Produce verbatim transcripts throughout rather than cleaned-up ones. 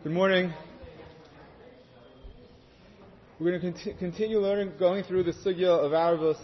Good morning. We're going to conti- continue learning, going through the sugya of Arvus.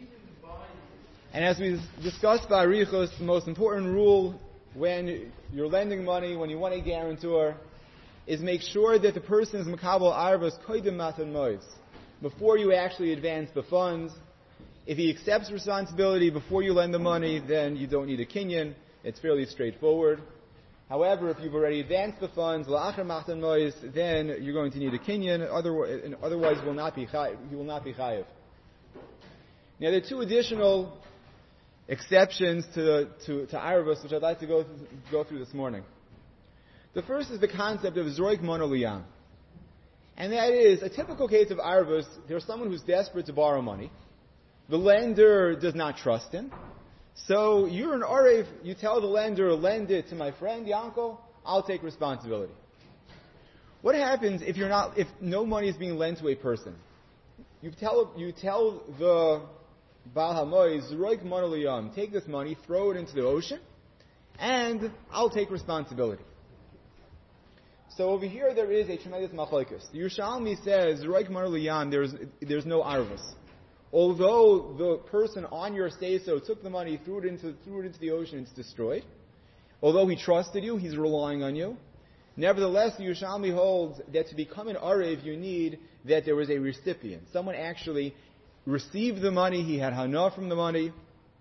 And as we discussed by Arichos, the most important rule when you're lending money, when you want a guarantor, is make sure that the person is makabel Arvus koydem matan mois, before you actually advance the funds. If he accepts responsibility before you lend the money, then you don't need a kinyan. It's fairly straightforward. However, if you've already advanced the funds, la'achar matan mois, then you're going to need a kinyan. Otherwise, otherwise will not be chayiv. He will not be chayiv. Now, there are two additional exceptions to to, to Arvus, which I'd like to go through, go through this morning. The first is the concept of zroik mono liyam, and that is a typical case of Arvus. There's someone who's desperate to borrow money. The lender does not trust him. So you're an Arev, you tell the lender, lend it to my friend Yanko, I'll take responsibility. What happens if you're not, if no money is being lent to a person? You tell, you tell the Baal HaMoy, Zroik Mono Liyam, take this money, throw it into the ocean, and I'll take responsibility. So over here there is a tremendous machlokes. The Yerushalmi says, Zroik Mono Liyam, there's, there's no Arvus. Although the person on your say-so took the money, threw it into threw it into the ocean, it's destroyed. Although he trusted you, he's relying on you. Nevertheless, the Yerushalmi holds that to become an Arev, you need that there was a recipient. Someone actually received the money, he had hana from the money.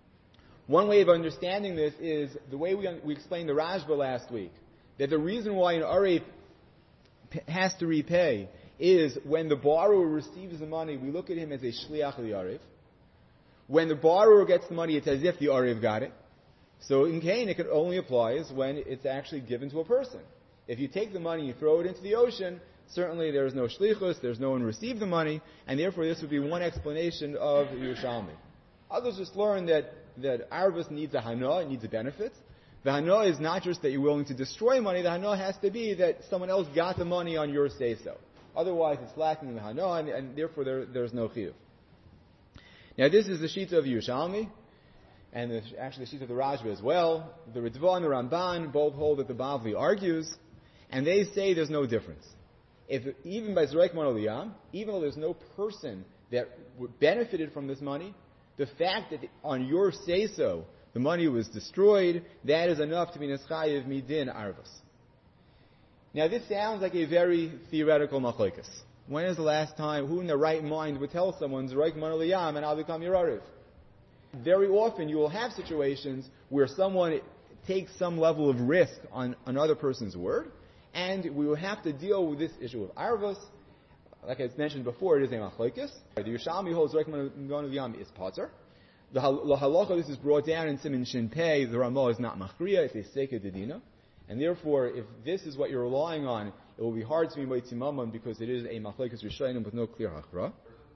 One way of understanding this is the way we, we explained the Rashba last week, that the reason why an Arev has to repay is when the borrower receives the money, we look at him as a shliach of the Arev. When the borrower gets the money, it's as if the Arev got it. So in Cain, it could only apply when it's actually given to a person. If you take the money, you throw it into the ocean, certainly there is no shlichus, there's no one received the money, and therefore this would be one explanation of Yerushalmi. Others just learn that, that Arvus needs a hana, it needs a benefit. The hana is not just that you're willing to destroy money, the hana has to be that someone else got the money on your say-so. Otherwise, it's lacking in the hana, and, and therefore there, there's no chiyuv. Now, this is the shita of Yerushalmi, and the, actually the shita of the Rashba as well. The Ritva and the Ramban both hold that the Bavli argues, and they say there's no difference. If even by Zroik Mono Liyam, even though there's no person that benefited from this money, the fact that on your say-so the money was destroyed, that is enough to be neschayev midin arvus. Now, this sounds like a very theoretical machlokes. When is the last time, who in their right mind would tell someone, Zroik Mono Liyam, and I'll become your Arev? Very often you will have situations where someone takes some level of risk on another person's word, and we will have to deal with this issue of Arvus. Like I mentioned before, it is a machlokes. The Yerushalmi holds Zroik Mono Liyam is pater. The halacha, this is brought down in Siman Shin Pei, the Ramah is not machriya, it's a seiket dedina. And therefore, if this is what you're relying on, it will be hard to be moitzi mamon because it is a machlokes rishonim with no clear hachra.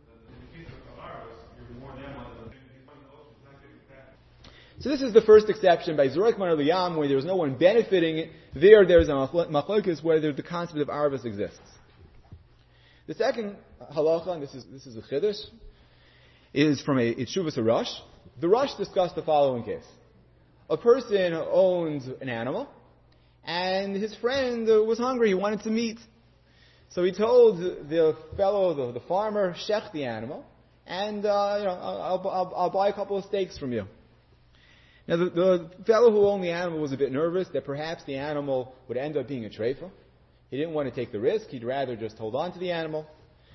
So this is the first exception by Zroik Mono Liyam, where there's no one benefiting. There, there's a machlokes where the concept of arvus exists. The second halacha, and this is this is a chiddush, is from a Itshuvas Rosh. The Rosh discussed the following case: a person owns an animal, and his friend was hungry, he wanted some meat. So he told the fellow, the, the farmer, shech the animal, and uh, you know, I'll, I'll, I'll buy a couple of steaks from you. Now the, the fellow who owned the animal was a bit nervous that perhaps the animal would end up being a treifa. He didn't want to take the risk, he'd rather just hold on to the animal.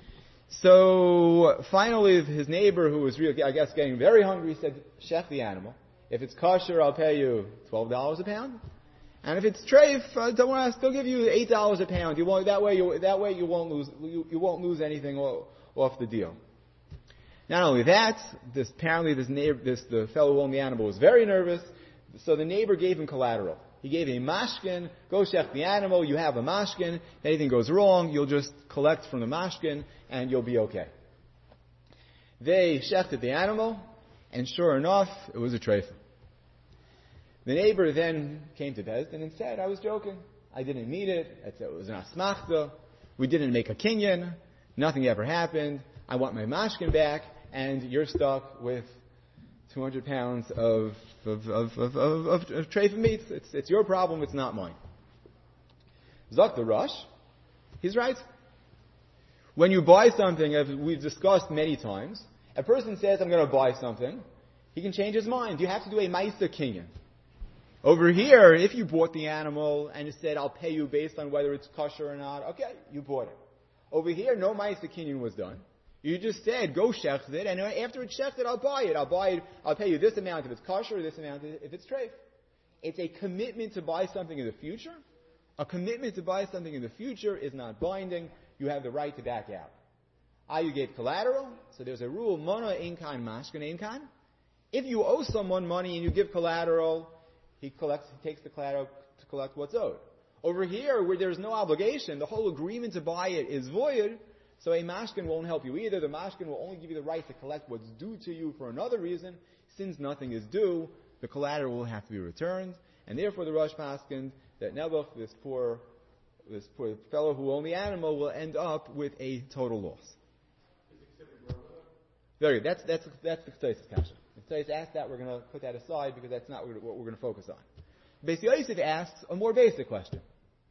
So finally his neighbor, who was really, I guess, getting very hungry, said, shech the animal. If it's kosher, I'll pay you twelve dollars a pound. And if it's treif, uh, don't worry, I'll still give you eight dollars a pound. You won't, that way, you, that way you won't lose, you, you won't lose anything off, off the deal. Not only that, this, apparently this neighbor, this, the fellow who owned the animal was very nervous, so the neighbor gave him collateral. He gave him a mashkin, go shech the animal, you have a mashkin, if anything goes wrong, you'll just collect from the mashkin, and you'll be okay. They shechted the animal, and sure enough, it was a treifa. The neighbor then came to Bezdin and said, I was joking. I didn't mean it. It was an asmachta. We didn't make a kinyan. Nothing ever happened. I want my mashkin back, and you're stuck with two hundred pounds of of of of, of, of, of treifa meat. It's it's your problem. It's not mine. Zok the Rosh. He's right. When you buy something, as we've discussed many times, a person says, I'm going to buy something, he can change his mind. You have to do a Maisa Kinyan. Over here, if you bought the animal and you said, I'll pay you based on whether it's kosher or not, okay, you bought it. Over here, no Maisa Kinyan was done. You just said, go shecht it, and after it's shechted, I'll buy it. I'll buy it, I'll pay you this amount if it's kosher, this amount if it's treif. It's a commitment to buy something in the future. A commitment to buy something in the future is not binding. You have the right to back out. Ah, you get collateral, so there's a rule, Mona inkan mashkan inkan. If you owe someone money and you give collateral, he collects, he takes the collateral to collect what's owed. Over here, where there's no obligation, the whole agreement to buy it is void, so a mashkin won't help you either. The mashkin will only give you the right to collect what's due to you for another reason. Since nothing is due, the collateral will have to be returned, and therefore the Rosh Paskin, that Nebuch, this poor, this poor fellow who owned the animal, will end up with a total loss. Very good. That's that's that's the Ktaisis Kasha. If Ktaisis asks that, we're going to put that aside because that's not what we're going to focus on. Beis Yosef asks a more basic question.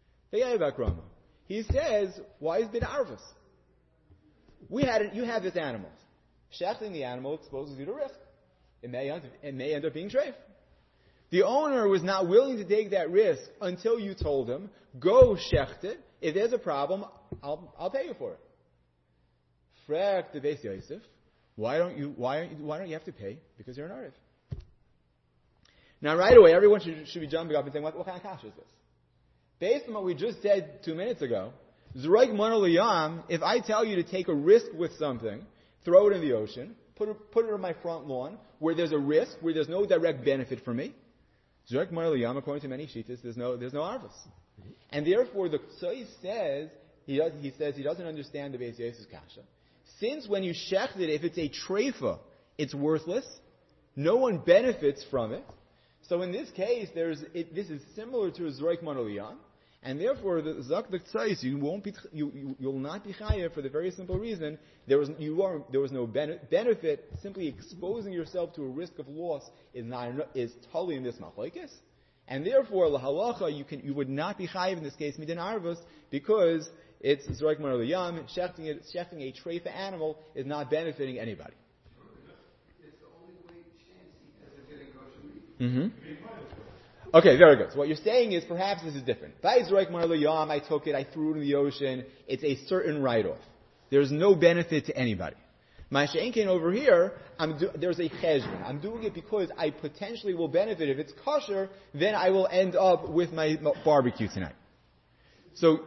He says, "Why is bid arvus? We had it, you have this animal. Shechting the animal exposes you to risk. It may it may end up being treif. The owner was not willing to take that risk until you told him, go shecht it. If there's a problem, I'll, I'll pay you for it. Frek the Beis Yosef, why don't you, why, why don't you have to pay? Because you're an Arif. Now right away, everyone should, should be jumping up and saying, what, what kind of kasha is this? Based on what we just said two minutes ago, Zroik Mano Liyam, if I tell you to take a risk with something, throw it in the ocean, put it, put it on my front lawn, where there's a risk, where there's no direct benefit for me, Zroik Mano Liyam, according to many shittas, there's no, there's no arvus. Mm-hmm. And therefore, the Ksoi says, he, does, he says he doesn't understand the Beis Yosef's kasha. Since when you shecht it, if it's a treifa, it's worthless, no one benefits from it. So in this case, there's it, this is similar to a Zroik Mano Liyam, and therefore the Zak the Ksais, you won't be you, you you'll not be chayav for the very simple reason there was you are there was no benefit. Simply exposing yourself to a risk of loss is not is totally in this machlokes, and therefore lahalacha you can you would not be chayav in this case midin arvus because it's Zroik Mano Liyam. Shechting it shechting a treifa animal is not benefiting anybody. It's the only way chance he has of getting kosher meat. Mm-hmm. Okay, very good. So what you're saying is perhaps this is different. By Zroik Mano Liyam, I took it, I threw it in the ocean. It's a certain write-off. There's no benefit to anybody. My She'enkein over here, I'm do, there's a cheshbon. I'm doing it because I potentially will benefit. If it's kosher, then I will end up with my barbecue tonight. So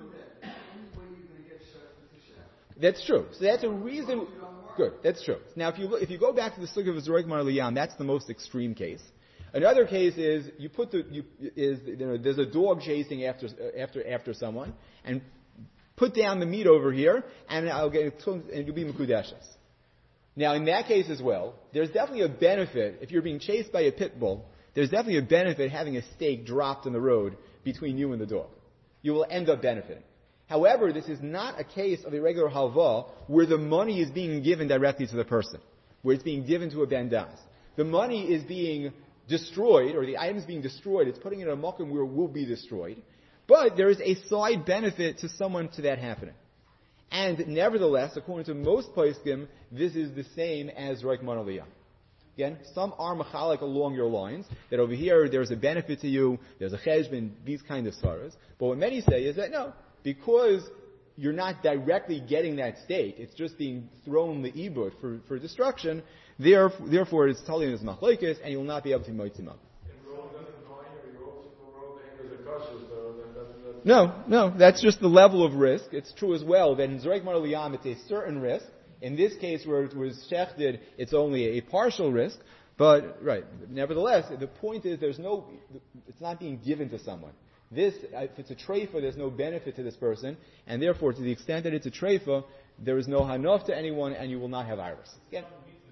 that's true. So that's a reason. Good. That's true. Now, if you look, if you go back to the sugya of Zroik Mano Liyam, that's the most extreme case. Another case is you put the you, is you know, there's a dog chasing after after after someone, and put down the meat over here, and I'll get and you'll be mekudeshes. Now, in that case as well, there's definitely a benefit if you're being chased by a pit bull. There's definitely a benefit having a steak dropped in the road between you and the dog. You will end up benefiting. However, this is not a case of a regular halva where the money is being given directly to the person, where it's being given to a bandas. The money is being destroyed, or the item is being destroyed. It's putting it in a makom where it will be destroyed. But there is a side benefit to someone to that happening. And nevertheless, according to most poskim, this is the same as Zroik Mano Liyam. Again, some are machalik along your lines, that over here there's a benefit to you, there's a cheshbon, these kind of svaras. But what many say is that no, because you're not directly getting that steak, it's just being thrown the ibud for, for destruction, therefore, therefore it's totally in this machlokes, and you will not be able to moitzim up. No, no, that's just the level of risk. It's true as well that in Zroik Mano Liyam it's a certain risk. In this case where it was shechted, it's only a partial risk. But, right, nevertheless, the point is there's no, it's not being given to someone. This, if it's a treifa, there's no benefit to this person, and therefore, to the extent that it's a treifa, there is no hanof to anyone, and you will not have iris. Again.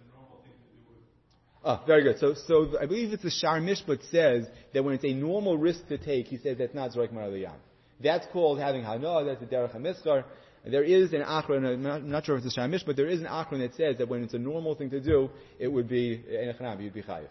Oh, very good. So, so I believe it's the Shar Mishpat says that when it's a normal risk to take, he says that's not Zroik Mano Liyam. That's called having hanoah. That's the derech hamiskar. There is an achron. I'm not, I'm not sure if it's a Shar Mishpat, but there is an achron that says that when it's a normal thing to do, it would be enechanam. You'd be chayiv.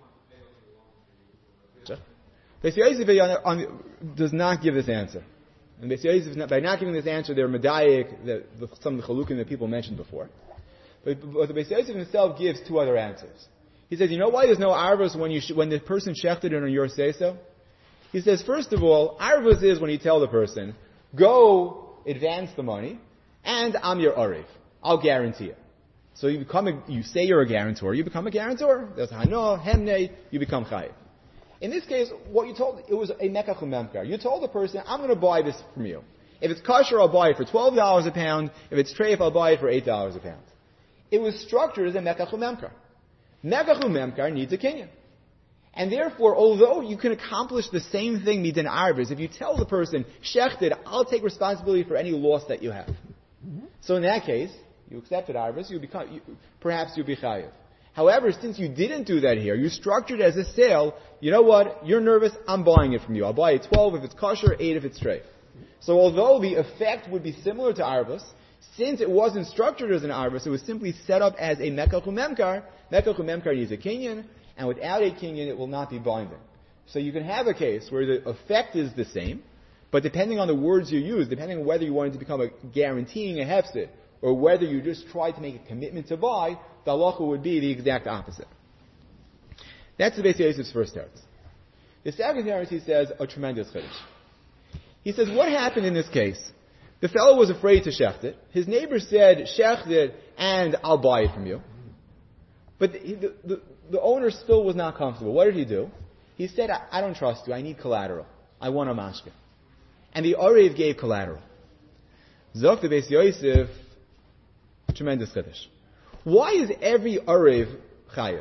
Beis Yosef does not give this answer. And Beis Yosef, by not giving this answer, they're medayik, the, the, some of the chalukim that people mentioned before. But, but the Beis Yosef himself gives two other answers. He says, you know why there's no arvus when you sh- when the person shechted it on your say-so? He says, first of all, arvus is when you tell the person, go advance the money, and I'm your arev. I'll guarantee it. So you become a, you say you're a guarantor, you become a guarantor. There's hano, hemne, you become chayiv. In this case, what you told, it was a mekach umemkar. You told the person, I'm going to buy this from you. If it's kosher, I'll buy it for twelve dollars a pound. If it's treif, I'll buy it for eight dollars a pound. It was structured as a mekach umemkar. Mekach umemkar needs a kinyan. And therefore, although you can accomplish the same thing midin arvis, if you tell the person, shechted, I'll take responsibility for any loss that you have. Mm-hmm. So in that case, you accepted arvis, you become, you, perhaps you'll be chayiv. However, since you didn't do that here, you structured it as a sale, you know what, you're nervous, I'm buying it from you. I'll buy it twelve if it's kosher, eight if it's treif. So although the effect would be similar to arvis, since it wasn't structured as an arvis, it was simply set up as a mekach umemkar. Mekach umemkar needs a kinyan, and without a kinyan, it will not be binding. So you can have a case where the effect is the same, but depending on the words you use, depending on whether you wanted to become a guaranteeing a hefsid, or whether you just tried to make a commitment to buy, the halacha would be the exact opposite. That's the Beis Yosef's first teretz. The second teretz, he says, a tremendous chiddush. He says, what happened in this case? The fellow was afraid to shecht it. His neighbor said, shecht it, and I'll buy it from you. But the, the, the, the owner still was not comfortable. What did he do? He said, I, I don't trust you. I need collateral. I want a mashke. And the Arev gave collateral. Zok the Beis Yosef, tremendous chiddush. Why is every Arev chayiv?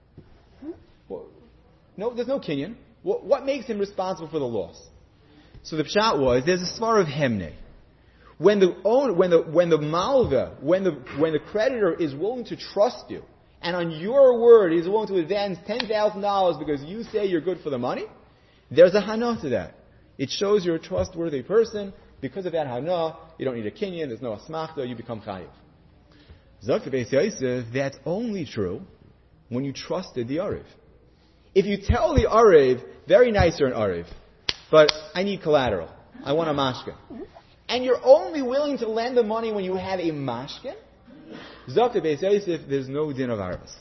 Well, no, there's no kinyan. What, what makes him responsible for the loss? So the pshat was, there's a svar of hemne. When the own, when the when the malva, when the when the creditor is willing to trust you, and on your word he's willing to advance ten thousand dollars because you say you're good for the money, there's a hana to that. It shows you're a trustworthy person. Because of that hana, you don't need a kinyan. There's no asmachta. You become chayiv. Zok Beis Yosef, that's only true when you trusted the arev. If you tell the arev, very nice you're an arev, but I need collateral. I want a mashke. And you're only willing to lend the money when you have a mashke, Zok Beis Yosef, there's no din of arvus.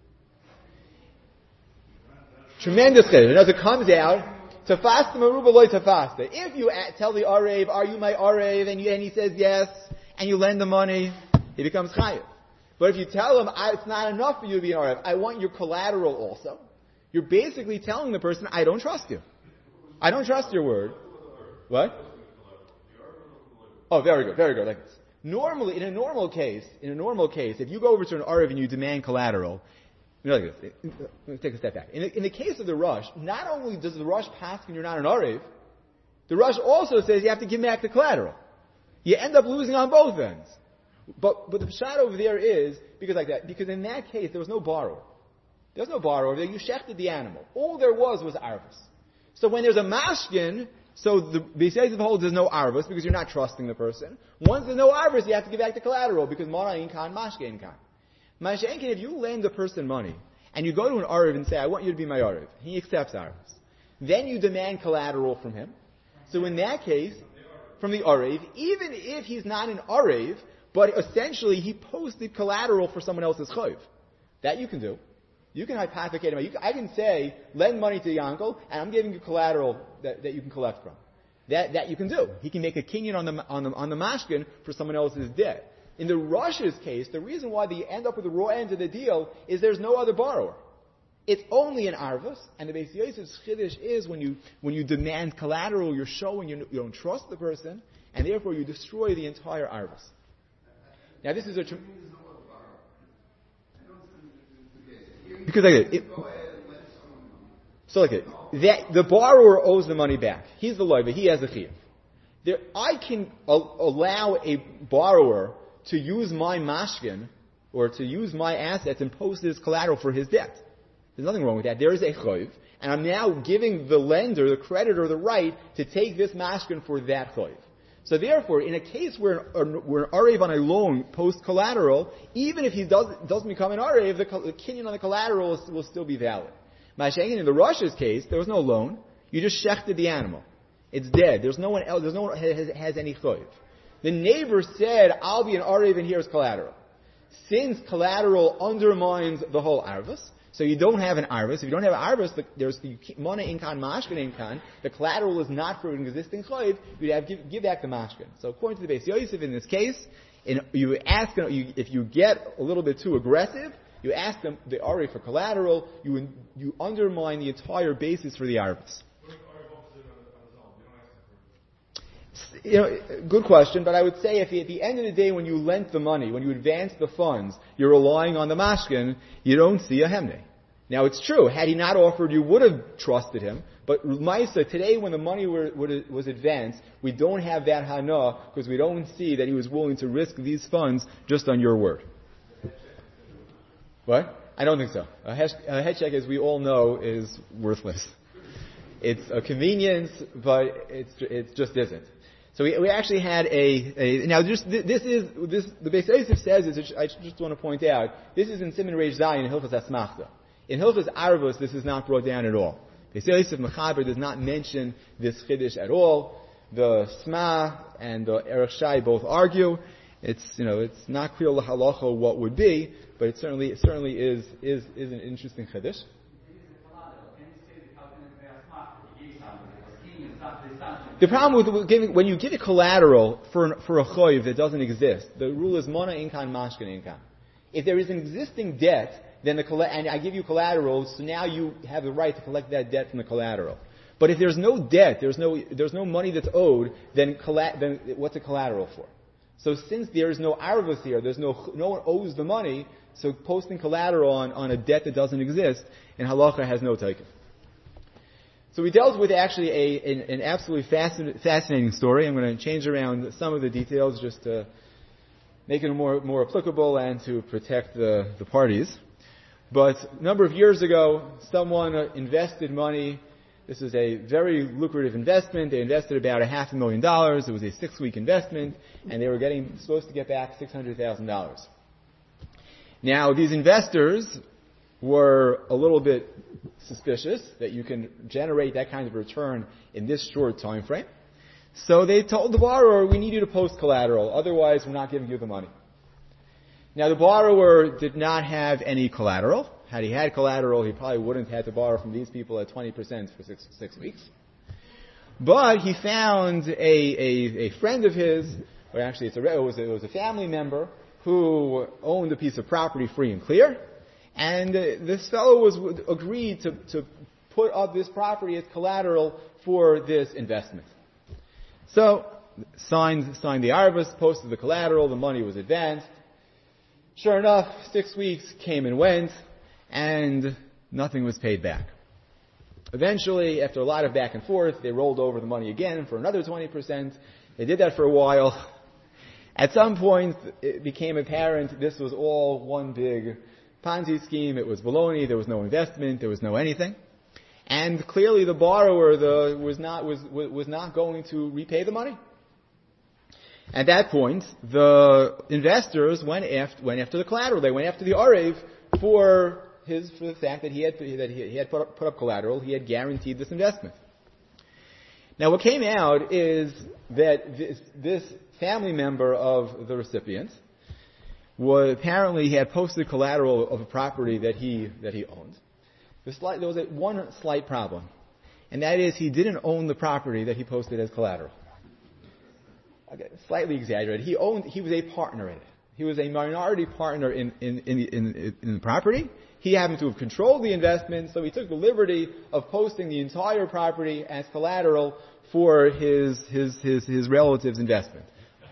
Tremendous chiddush. And as it comes out, tafasta maruba loy tafasta. If you tell the arev, are you my arev, and, you, and he says yes, and you lend the money, he becomes chayiv. But if you tell him, it's not enough for you to be an arev, I want your collateral also, you're basically telling the person, I don't trust you. I don't trust your word. What? Oh, very good, very good. Like this. Normally, in a normal case, in a normal case, if you go over to an arev and you demand collateral, you know, like this. Let me take a step back. In the, in the case of the rush, not only does the rush pass when you're not an arev, the rush also says you have to give back the collateral. You end up losing on both ends. But but the pshat over there is because like that because in that case there was no borrower. There was no borrower there. You shechted the animal. All there was was arvus. So when there's a mashkin, so the Beis Yosef holds there's no arvus because you're not trusting the person. Once there's no arvus, you have to give back the collateral because marayin kan mashkin kan. Mashkin, if you lend a person money and you go to an arev and say, I want you to be my arev, he accepts arvus. Then you demand collateral from him. So in that case, from the arev, even if he's not an arev, but essentially he posted collateral for someone else's chayv. That you can do. You can hypothecate him. You can, I can say, lend money to the uncle, and I'm giving you collateral that, that you can collect from. That that you can do. He can make a kinyan on the on the on the mashkin for someone else's debt. In the Rush's case, the reason why they end up with the raw end of the deal is there's no other borrower. It's only an arvus, and the Beis Yosef's chiddush is when you when you demand collateral, you're showing you, you don't trust the person, and therefore you destroy the entire arvus. Now this is a tr- because like it, it so like it, that the borrower owes the money back. He's the loiva. He has a chiyuv. There, I can a- allow a borrower to use my mashkin or to use my assets and post as collateral for his debt. There's nothing wrong with that. There is a chayv, and I'm now giving the lender, the creditor, the right to take this mashkin for that chayv. So therefore, in a case where, where an arev on a loan posts collateral, even if he does, doesn't become an arev, the, the kinyan on the collateral will still be valid. Ma'ashenkin, in the Rush's case, there was no loan. You just shechted the animal. It's dead. There's no one else. There's no one has, has any choiv. The neighbor said, "I'll be an arev, and here's collateral." Since collateral undermines the whole arvus, so you don't have an arvus. If you don't have an arvus, the, there's the mana inkan, mashkin inkan. The collateral is not for an existing choiv. You'd have to give, give back the mashkin. So according to the Beis Yosef, in this case, in, you ask you, if you get a little bit too aggressive, you ask them the arev for collateral. You you undermine the entire basis for the arvus. You know, good question, but I would say if at the end of the day, when you lent the money, when you advance the funds, you're relying on the mashkin, you don't see a hemne. Now, it's true, had he not offered, you would have trusted him, but Maisa, today when the money were, was advanced, we don't have that hana, because we don't see that he was willing to risk these funds just on your word. What? I don't think so. A head check, as we all know, is worthless. It's a convenience, but it's, it just isn't. So we, we actually had a, a now just this is this the Beis Yosef says is I just want to point out this is in Siman Reish Zayin in Hilchos Asmachta. In Hilchos Arvos this is not brought down at all. Beis Yosef Mechaber does not mention this chiddush at all. The Sma and the Erech Shai both argue. It's you know it's not clear lahalacha what would be, but it certainly it certainly is is is an interesting chiddush. The problem with giving, when you give a collateral for for a choiv that doesn't exist, the rule is mana inkan mashkin inkan. If there is an existing debt, then the and I give you collateral, so now you have the right to collect that debt from the collateral. But if there's no debt, there's no there's no money that's owed, then colla- then what's a collateral for? So since there is no arvus here, there's no no one owes the money, so posting collateral on, on a debt that doesn't exist, and halacha has no taken. So we dealt with actually a, an, an absolutely fascinating, fascinating story. I'm going to change around some of the details just to make it more, more applicable and to protect the, the parties. But a number of years ago, someone invested money. This is a very lucrative investment. They invested about a half a million dollars. It was a six-week investment, and they were getting supposed to get back six hundred thousand dollars. Now, these investors were a little bit suspicious that you can generate that kind of return in this short time frame. So they told the borrower, we need you to post collateral, otherwise we're not giving you the money. Now the borrower did not have any collateral. Had he had collateral, he probably wouldn't have had to borrow from these people at twenty percent for six, six weeks. But he found a, a, a friend of his, or actually it's a, it, was a, it was a family member, who owned a piece of property free and clear. And uh, this fellow was agreed to, to put up this property as collateral for this investment. So, signed, signed the arvus, posted the collateral, the money was advanced. Sure enough, six weeks came and went, and nothing was paid back. Eventually, after a lot of back and forth, they rolled over the money again for another twenty percent. They did that for a while. At some point, it became apparent this was all one big Ponzi scheme. It was baloney. There was no investment. There was no anything. And clearly the borrower the, was not was was not going to repay the money. At that point, the investors went after went after the collateral. They went after the arev for his for the fact that he had that he, he had put up, put up collateral. He had guaranteed this investment. Now, what came out is that this, this family member of the recipient was apparently he had posted collateral of a property that he that he owned. The slight, there was a, one slight problem, and that is he didn't own the property that he posted as collateral. Okay, slightly exaggerated. He owned. He was a partner in it. He was a minority partner in in in, in, in the property. He happened to have controlled the investment, so he took the liberty of posting the entire property as collateral for his his his, his relative's investment.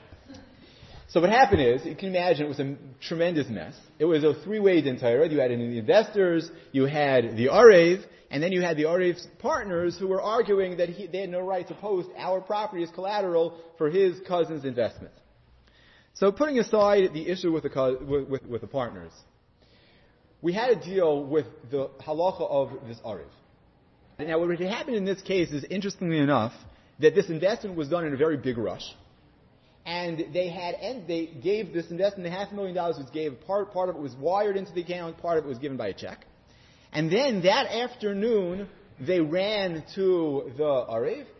So what happened is, you can imagine it was a tremendous mess. It was a three-way din Torah. You had the investors, you had the Arev, and then you had the Arev's partners who were arguing that he, they had no right to post our property as collateral for his cousin's investment. So putting aside the issue with the, with, with, with the partners, we had to deal with the halacha of this Arev. Now what had happened in this case is, interestingly enough, that this investment was done in a very big rush. And they had, and they gave this investment, the half a million dollars was gave, part, part of it was wired into the account, part of it was given by a check. And then that afternoon, they ran to the Arev,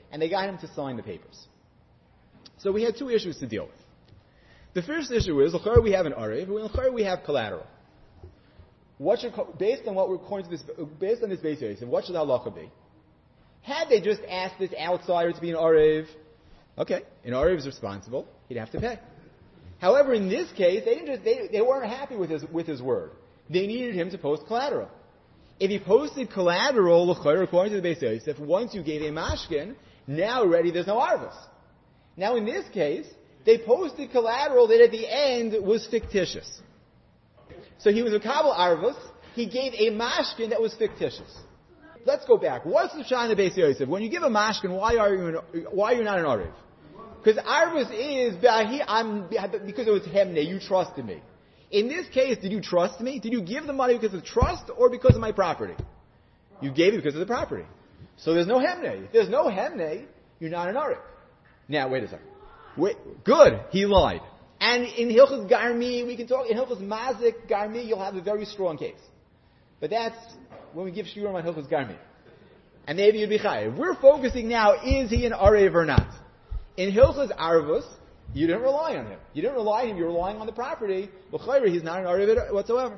and they got him to sign the papers. So we had two issues to deal with. The first issue is, l'chara we have an arev, and l'chara we have collateral. What should, based on what we're going to this, based on this basis, what should halacha be? Had they just asked this outsider to be an arev, okay, an arev is responsible, he'd have to pay. However, in this case, they didn't just, they, they weren't happy with his, with his word. They needed him to post collateral. If he posted collateral, l'chara, according to the Beis Yosef, once you gave a mashkin, now already there's no arvus. Now in this case, they posted collateral that at the end was fictitious. So he was a kabel arvus, he gave a mashkin that was fictitious. Let's go back. What's the shayla in the Beis Yosef? When you give a mashkin, why are you an, why are you not an arev? Because arvus is I'm, because it was hemne, you trusted me. In this case, did you trust me? Did you give the money because of trust or because of my property? You gave it because of the property. So there's no hemne. If there's no hemne, you're not an arev. Now, wait a second. Wait, good, he lied. And in Hilchos Garmi, we can talk, in Hilchos Mazik Garmi, you'll have a very strong case. But that's when we give shiurim on Hilchos Garmi. And maybe you'd be chayav. We're focusing now, is he an arev or not? In Hilchos Arvus, you didn't rely on him. You didn't rely on him, you're relying on the property. L'chayra, he's not an arev whatsoever.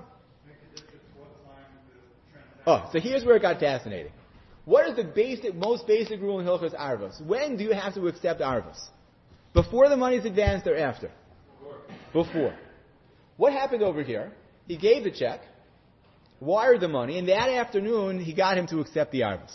Oh, so here's where it got fascinating. What is the basic, most basic rule in Hilchos Arvus? When do you have to accept Arvus? Before the money is advanced or after? Before. Before. What happened over here? He gave the check, wired the money, and that afternoon he got him to accept the Arvus.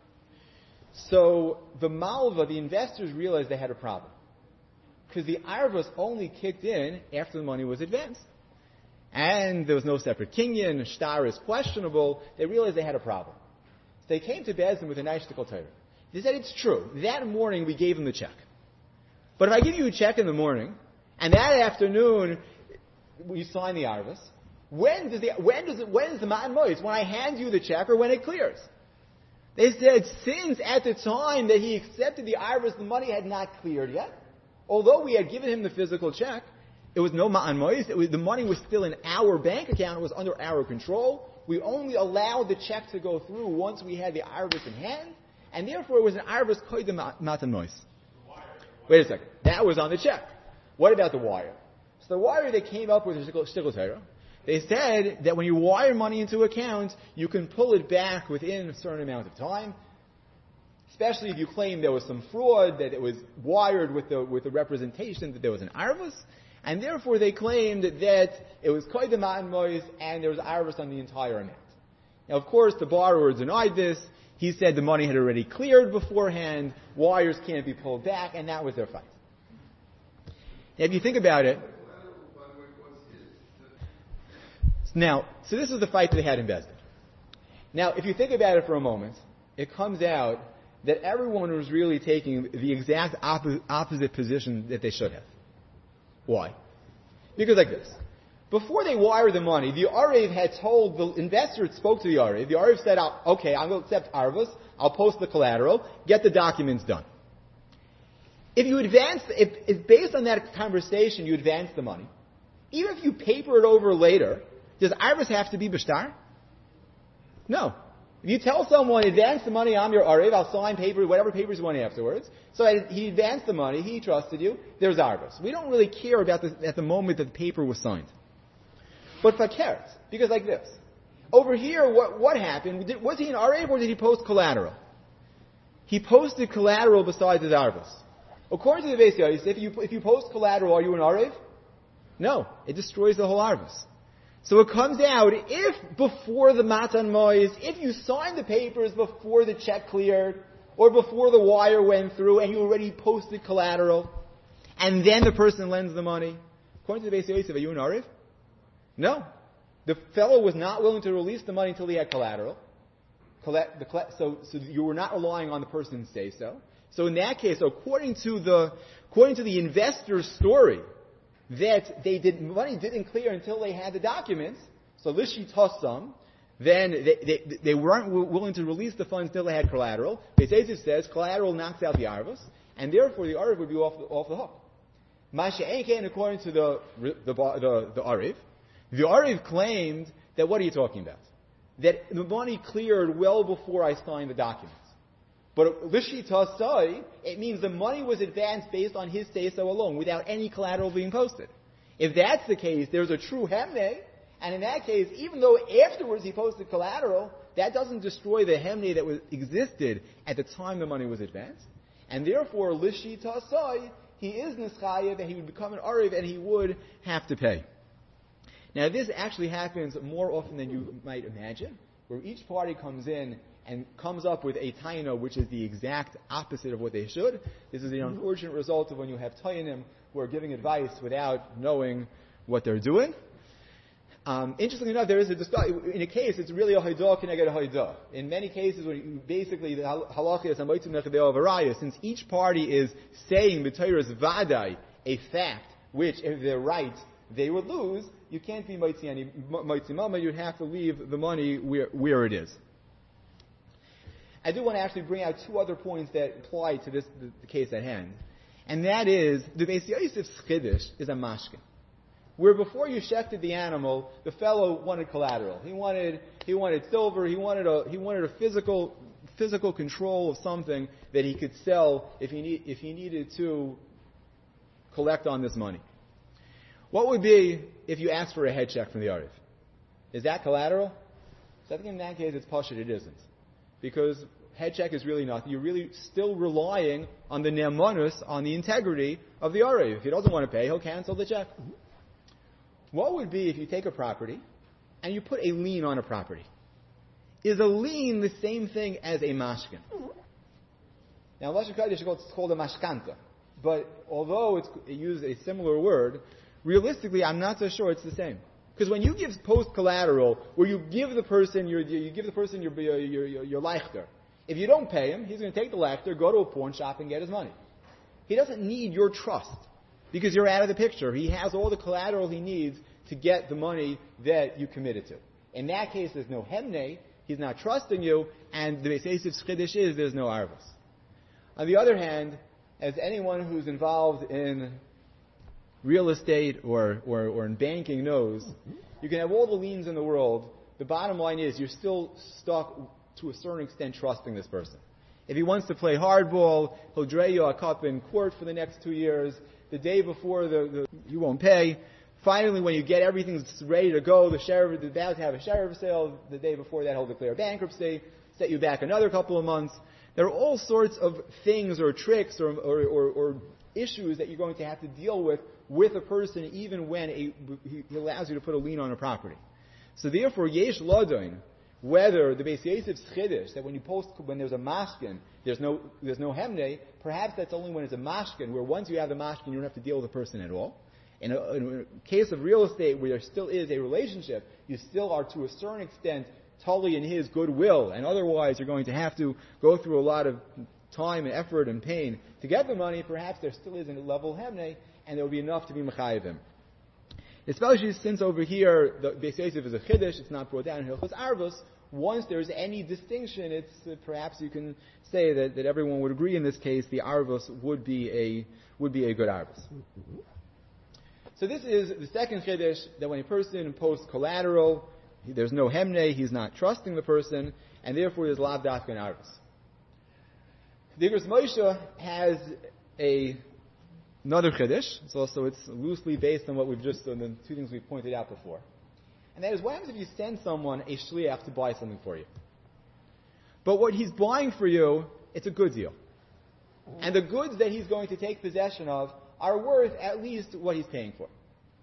So the Malva, the investors realized they had a problem. Because the Arvus only kicked in after the money was advanced. And there was no separate kinyan, shtar is questionable. They realized they had a problem. So they came to Bezdin with a nice shtickle Torah. They said, it's true. That morning we gave him the check. But if I give you a check in the morning, and that afternoon you sign the Arvus, when does the when does it when is the Matan Mois? When I hand you the check or when it clears? They said since at the time that he accepted the Arvus, the money had not cleared yet. Although we had given him the physical check, it was no Matan Mois. The money was still in our bank account. It was under our control. We only allowed the check to go through once we had the Arvus in hand, and therefore it was an Arvus koydem Matan Mois. Wait a second. That was on the check. What about the wire? So the wire they came up with a shtickle Torah. They said that when you wire money into account, you can pull it back within a certain amount of time. Especially if you claim there was some fraud, that it was wired with the with the representation that there was an arvus, and therefore they claimed that it was koydem matan mois and there was arvus on the entire amount. Now, of course, the borrower denied this. He said the money had already cleared beforehand, wires can't be pulled back, and that was their fight. Now, if you think about it, now, so this is the fight that they had in Bezdin. Now, if you think about it for a moment, it comes out that everyone was really taking the exact oppo- opposite position that they should have. Why? Because like this. Before they wired the money, the Arev had told, the investor spoke to the Arev. The Arev said, okay, I'm going to accept Arvus, I'll post the collateral, get the documents done. If you advance, if, if based on that conversation you advance the money, even if you paper it over later, does Arvus have to be b'shtar? No. If you tell someone, advance the money, I'm your Arev, I'll sign paper, whatever papers you want afterwards. So he advanced the money, he trusted you, there's Arvus. We don't really care about this at the moment that the paper was signed. But fakert, because like this. Over here, what, what happened? Did, was he an Arev or did he post collateral? He posted collateral besides his Arvus. According to the Beis Yosef, if you, if you post collateral, are you an Arev? No. It destroys the whole Arvus. So it comes out, if before the Matan Mois, if you signed the papers before the check cleared, or before the wire went through, and you already posted collateral, and then the person lends the money, according to the Beis Yosef, are you an Arev? No. The fellow was not willing to release the money until he had collateral. Collect, the, so, so you were not relying on the person to say so. So in that case, according to the, according to the investor's story, that they did, money didn't clear until they had the documents, so lishi tossam, then they, they, they weren't willing to release the funds until they had collateral. Beis Yosef says collateral knocks out the arvus, and therefore the arv would be off the, off the hook. Masha Einkein, according to the the the, the arv, the arv claimed that what are you talking about? That the money cleared well before I signed the documents. But Lishita Sai, it means the money was advanced based on his say-so alone, without any collateral being posted. If that's the case, there's a true Hemne, and in that case, even though afterwards he posted collateral, that doesn't destroy the Hemne that was, existed at the time the money was advanced. And therefore, Lishita Sai, he is Nischayev, and he would become an Ariv, and he would have to pay. Now, this actually happens more often than you might imagine, where each party comes in and comes up with a taina which is the exact opposite of what they should. This is the unfortunate result of when you have tayanim who are giving advice without knowing what they're doing. Um, interestingly enough, there is a discussion. In a case, it's really a haidah keneged a haidah. In many cases, when you, basically the halacha is hamoitzim nechadeo of araya, since each party is saying the Torah's vadai, a fact, which if they're right, they would lose. You can't be moitzi any moitzi mama. You'd have to leave the money where where it is. I do want to actually bring out two other points that apply to this the, the case at hand, and that is the Beis Yosef's chiddush is a mashkin, where before you shechted the animal, the fellow wanted collateral. He wanted he wanted silver. He wanted a he wanted a physical physical control of something that he could sell if he need if he needed to collect on this money. What would be if you asked for a head check from the Arif? Is that collateral? So I think in that case it's pashut, it isn't. Because head check is really nothing. You're really still relying on the ne'emanus, on the integrity of the Arif. If he doesn't want to pay, he'll cancel the check. What would be if you take a property and you put a lien on a property? Is a lien the same thing as a mashkin? Now, in Lashon Kodesh, it's called a mashkanta. But although it's, it uses a similar word, realistically, I'm not so sure it's the same. Because when you give post collateral, where you give the person your you give the person your your your, your, your leichter, if you don't pay him, he's going to take the leichter, go to a pawn shop, and get his money. He doesn't need your trust because you're out of the picture. He has all the collateral he needs to get the money that you committed to. In that case, there's no hemne. He's not trusting you, and the Beis Yosef's chiddush is there's no arvus. On the other hand, as anyone who's involved in real estate or, or, or in banking knows, you can have all the liens in the world. The bottom line is you're still stuck to a certain extent trusting this person. If he wants to play hardball, he'll dray you a cup in court for the next two years. The day before, the, the you won't pay. Finally, when you get everything ready to go, the sheriff is about to have a sheriff sale. The day before that, he'll declare bankruptcy, set you back another couple of months. There are all sorts of things or tricks or, or, or, or issues that you're going to have to deal with with a person, even when a, he allows you to put a lien on a property. So therefore, yesh ladon, whether the Beis Yosef's chiddush that when you post when there's a mashkin, there's no there's no hemne. Perhaps that's only when it's a mashkin, where once you have the mashkin, you don't have to deal with the person at all. In a, in a case of real estate where there still is a relationship, you still are to a certain extent totally in his goodwill, and otherwise you're going to have to go through a lot of time and effort and pain to get the money. Perhaps there still isn't a level hemne, and there will be enough to be mechayev him. Especially since over here the Beis Yosef is a chiddush, it's not brought down in Hilchos Arvus. Once there's any distinction, it's uh, perhaps you can say that, that everyone would agree in this case the Arvus would be a would be a good Arvus. Mm-hmm. So this is the second chiddush, that when a person posts collateral, there's no hemne, he's not trusting the person, and therefore there's lav dafka and Arvus. The Igros Moshe has a another chiddush. It's also it's loosely based on what we've just on the two things we've pointed out before, and that is what happens if you send someone a shliach to buy something for you, but what he's buying for you, it's a good deal, and the goods that he's going to take possession of are worth at least what he's paying for.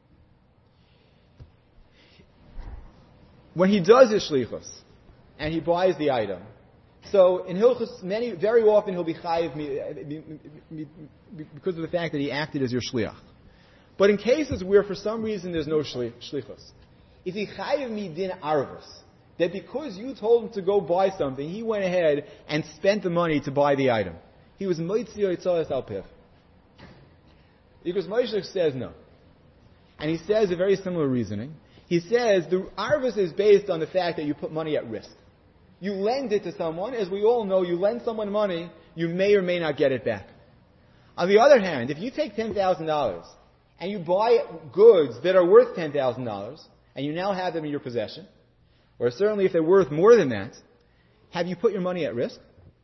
When he does his shlichus and he buys the item, so in Hilchus, many very often he'll be chayiv because of the fact that he acted as your shliach. But in cases where for some reason there's no shlichus, is he chayiv midin arvus, that because you told him to go buy something, he went ahead and spent the money to buy the item. He was moitzi yitzayas al piv. Because Moshe says no. And he says a very similar reasoning. He says the arvus is based on the fact that you put money at risk. You lend it to someone, as we all know, you lend someone money, you may or may not get it back. On the other hand, if you take ten thousand dollars and you buy goods that are worth ten thousand dollars, and you now have them in your possession, or certainly if they're worth more than that, have you put your money at risk?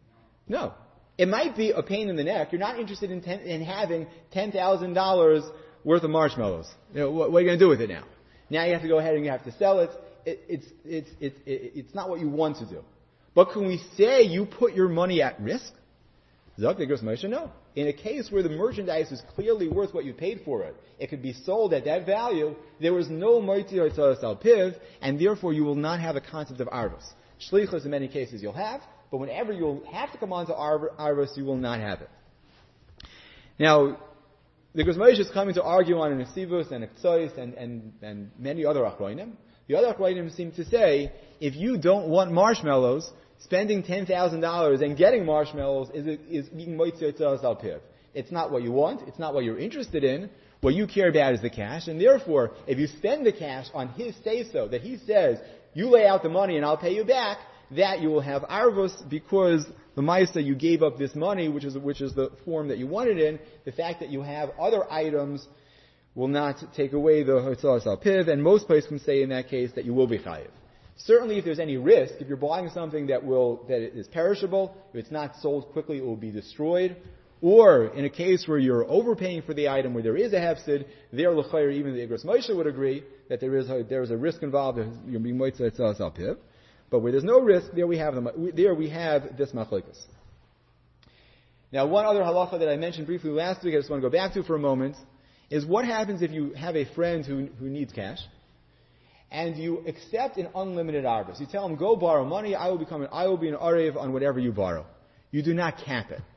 No. It might be a pain in the neck. You're not interested in, ten, in having ten thousand dollars worth of marshmallows. You know, what, what are you going to do with it now? Now you have to go ahead and you have to sell it. it it's, it's, it's, it's not what you want to do. But can we say you put your money at risk? Zok the Gros Moshe, no. In a case where the merchandise is clearly worth what you paid for it, it could be sold at that value, there was no Moitzi Hotzos Al Piv, and therefore you will not have a concept of Arvus. Shlichus in many cases you'll have, but whenever you'll have to come on to Arvus, you will not have it. Now, the Gros Moshe is coming to argue on an Nesivus and a Ktsois and, and, and many other Achroinim. The other Achroinim seem to say, if you don't want marshmallows, spending ten thousand dollars and getting marshmallows is, is being Moitzi Hotzos Al Piv. It's not what you want. It's not what you're interested in. What you care about is the cash. And therefore, if you spend the cash on his say-so, that he says, you lay out the money and I'll pay you back, that you will have Arvus because the Maisa you gave up this money, which is, which is the form that you wanted in. The fact that you have other items will not take away the Hotzos Al Piv. And most places can say in that case that you will be Chayiv. Certainly if there's any risk, if you're buying something that will, that is perishable, if it's not sold quickly, it will be destroyed. Or in a case where you're overpaying for the item, where there is a hefsid, there l'chayr, even the Gros Moshe would agree that there is a, there is a risk involved. You're being moitzi hotzos al piv. But where there's no risk, there we have the, there we have this machlokes. Now, one other halacha that I mentioned briefly last week, I just want to go back to for a moment, is what happens if you have a friend who who needs cash, and you accept an unlimited arvus. You tell him, go borrow money, I will become an, I will be an arev on whatever you borrow. You do not cap it.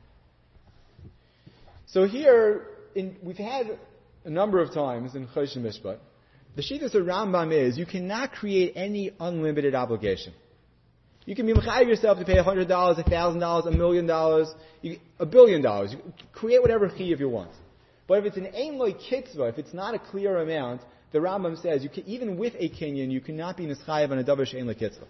So here, in, we've had a number of times in Chosh Mishpat, the Shittas of Rambam is, you cannot create any unlimited obligation. You can be mechayiv yourself to pay one hundred dollars, one thousand dollars, a million dollars, a billion dollars. You create whatever chiyav you want. But if it's an ein loy kitzvah, if it's not a clear amount, the Rambam says, you can, even with a kinyan, you cannot be nischayiv on a davar she'ein lekitzvah.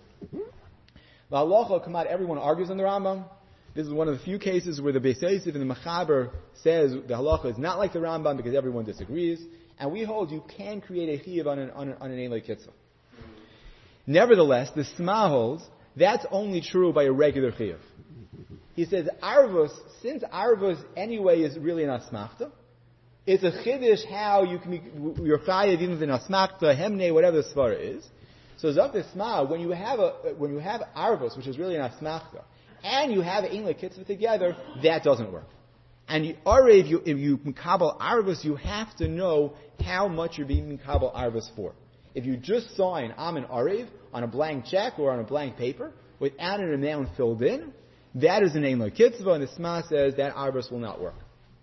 The halacha, come out, everyone argues on the Rambam. This is one of the few cases where the Beis Yosef and the Mechaber says the halacha is not like the Rambam because everyone disagrees. And we hold you can create a chiyav on an, on an, on an ein loy kitzvah. Nevertheless, the Sma holds, that's only true by a regular chiyav. He says, arvus, since arvus anyway is really an asmachta, it's a chiddush how you can be, you're chayav even in asmachta, hemne, whatever the svara is. So zok the Sma, when you have a, when you have arvus, which is really an asmachta, and you have ein loy kitzvah together, that doesn't work. And you, if you, if you mikabel arvus, you have to know how much you're being mikabel arvus for. If you just sign I'm an arev on a blank check or on a blank paper without an amount filled in, that is an ein loy kitzvah, and the Sma says that arvus will not work.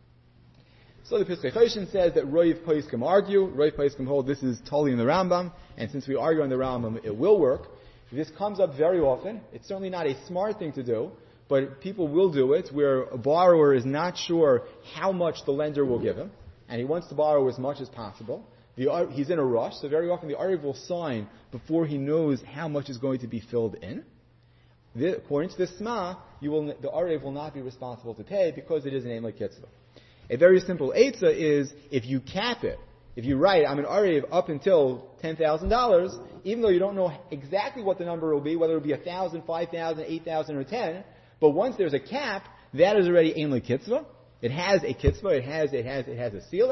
So the Piskei Choshen says that Roiv Poskim argue, Roiv Poskim hold this is totally in the Rambam, and since we argue on the Rambam, it will work. This comes up very often. It's certainly not a smart thing to do, but people will do it where a borrower is not sure how much the lender will give him, and he wants to borrow as much as possible. The, he's in a rush, so very often the Arev will sign before he knows how much is going to be filled in. The, according to the Sma, you will, the Arev will not be responsible to pay because it is an ein loy kitzvah. A very simple eitzah is, if you cap it, if you write, I'm an Arev up until ten thousand dollars, even though you don't know exactly what the number will be, whether it will be one thousand, five thousand, eight thousand, or ten, but once there's a cap, that is already ein loy kitzvah. It has a kitzvah, it has, it has, it has a seal.